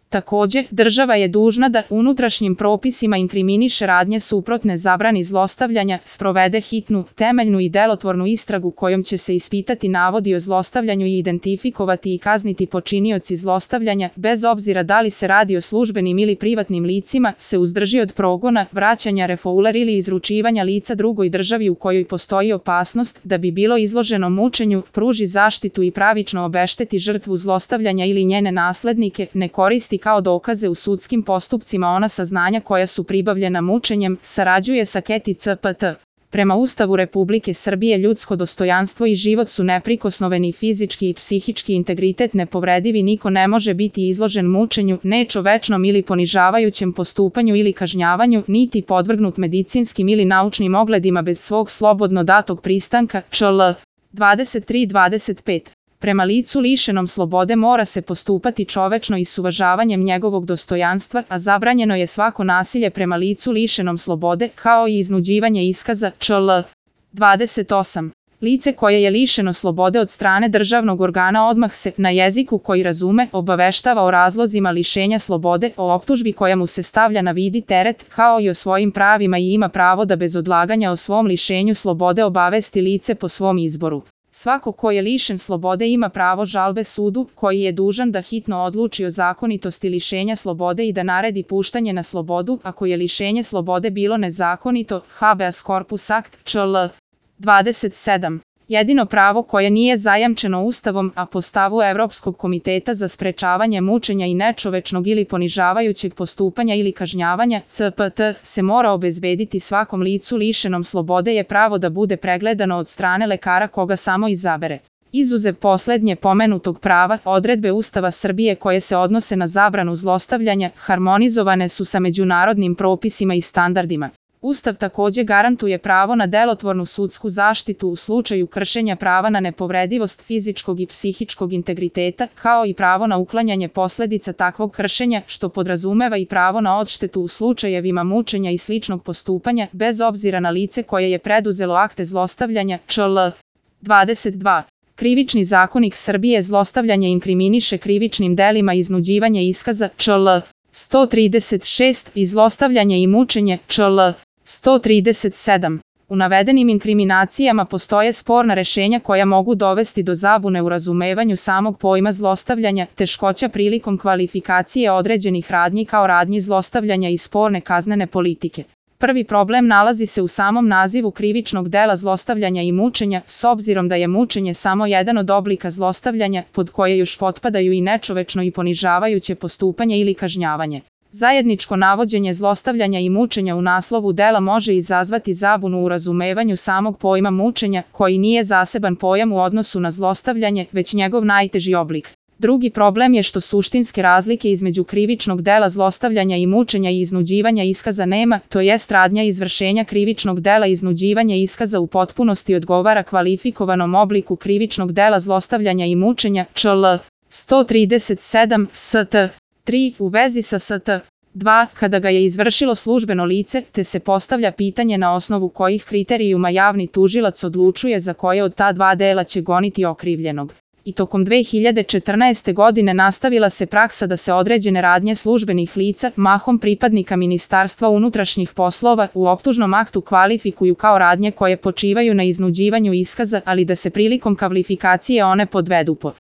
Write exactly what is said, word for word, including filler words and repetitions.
Takođe, država je dužna da unutrašnjim propisima inkriminiše radnje suprotne zabrani zlostavljanja, sprovede hitnu, temeljnu i delotvornu istragu kojom će se ispitati navodi o zlostavljanju i identifikovati i kazniti počinioci zlostavljanja, bez obzira da li se radi o službenim ili privatnim licima, se uzdrži od progona, vraćanja refouler ili izručivanja lica drugoj državi u kojoj postoji opasnost da bi bilo izloženo mučenju, pruži zaštitu i pravično obešteti žrtvu zlostavljanja ili njene naslednike, ne koristi kao dokaze u sudskim postupcima ona saznanja koja su pribavljena mučenjem, sarađuje sa K E T I C P T. Prema Ustavu Republike Srbije ljudsko dostojanstvo i život su neprikosnoveni, fizički i psihički integritet nepovredivi, niko ne može biti izložen mučenju, nečovečnom ili ponižavajućem postupanju ili kažnjavanju, niti podvrgnut medicinskim ili naučnim ogledima bez svog slobodno datog pristanka, Č L. dvadeset tri dvadeset pet. Prema licu lišenom slobode mora se postupati čovečno i s uvažavanjem njegovog dostojanstva, a zabranjeno je svako nasilje prema licu lišenom slobode, kao i iznuđivanje iskaza, Č L. dvadeset osam. Lice koje je lišeno slobode od strane državnog organa odmah se, na jeziku koji razume, obaveštava o razlozima lišenja slobode, o optužbi koja mu se stavlja na vid i teret, kao i o svojim pravima i ima pravo da bez odlaganja o svom lišenju slobode obavesti lice po svom izboru. Svako ko je lišen slobode ima pravo žalbe sudu, koji je dužan da hitno odluči o zakonitosti lišenja slobode i da naredi puštanje na slobodu, ako je lišenje slobode bilo nezakonito, habeas corpus act, Č L. dvadeset sedam. Jedino pravo koje nije zajamčeno Ustavom, a po stavu Evropskog komiteta za sprečavanje mučenja i nečovečnog ili ponižavajućeg postupanja ili kažnjavanja, C P T, se mora obezbediti svakom licu lišenom slobode je pravo da bude pregledano od strane lekara koga samo izabere. Izuzev poslednje pomenutog prava, odredbe Ustava Srbije koje se odnose na zabranu zlostavljanja, harmonizovane su sa međunarodnim propisima i standardima. Ustav takođe garantuje pravo na delotvornu sudsku zaštitu u slučaju kršenja prava na nepovredivost fizičkog i psihičkog integriteta, kao i pravo na uklanjanje posledica takvog kršenja, što podrazumeva i pravo na odštetu u slučajevima mučenja i sličnog postupanja, bez obzira na lice koje je preduzelo akte zlostavljanja, Č L. dvadeset dva. Krivični zakonik Srbije zlostavljanje inkriminiše krivičnim delima iznuđivanje iskaza, Č L. sto trideset šest i zlostavljanje i mučenje, Č L. sto trideset sedam. U navedenim inkriminacijama postoje sporna rešenja koja mogu dovesti do zabune u razumevanju samog pojma zlostavljanja, teškoća prilikom kvalifikacije određenih radnji kao radnji zlostavljanja i sporne kaznene politike. Prvi problem nalazi se u samom nazivu krivičnog dela zlostavljanja i mučenja, s obzirom da je mučenje samo jedan od oblika zlostavljanja, pod koje još potpadaju i nečovečno i ponižavajuće postupanje ili kažnjavanje. Zajedničko navođenje zlostavljanja i mučenja u naslovu dela može izazvati zabunu u razumevanju samog pojma mučenja, koji nije zaseban pojam u odnosu na zlostavljanje, već njegov najteži oblik. Drugi problem je što suštinske razlike između krivičnog dela zlostavljanja i mučenja i iznuđivanja iskaza nema, to jest radnja izvršenja krivičnog dela iznuđivanja iskaza u potpunosti odgovara kvalifikovanom obliku krivičnog dela zlostavljanja i mučenja, Č L. sto trideset sedam S T. tri. U vezi sa S T. dva. Kada ga je izvršilo službeno lice, te se postavlja pitanje na osnovu kojih kriterijuma javni tužilac odlučuje za koje od ta dva dela će goniti okrivljenog. I tokom dve hiljade četrnaeste. godine nastavila se praksa da se određene radnje službenih lica, mahom pripadnika Ministarstva unutrašnjih poslova, u optužnom aktu kvalifikuju kao radnje koje počivaju na iznuđivanju iskaza, ali da se prilikom kvalifikacije one podvedu pod